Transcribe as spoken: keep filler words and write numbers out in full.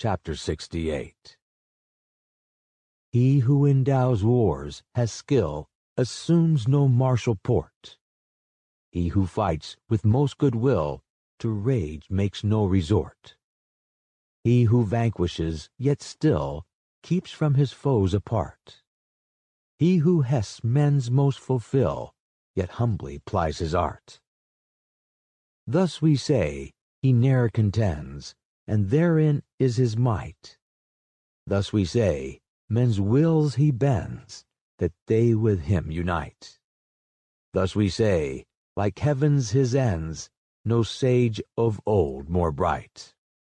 Chapter sixty-eight. He who endows wars has skill, assumes no martial port. He who fights with most good will to rage makes no resort. He who vanquishes, yet still, keeps from his foes apart. He who hests men's most fulfill, yet humbly plies his art. Thus we say, he ne'er contends, and therein is his might. Thus we say, men's wills he bends, that they with him unite. Thus we say, like heaven's his ends, no sage of old more bright.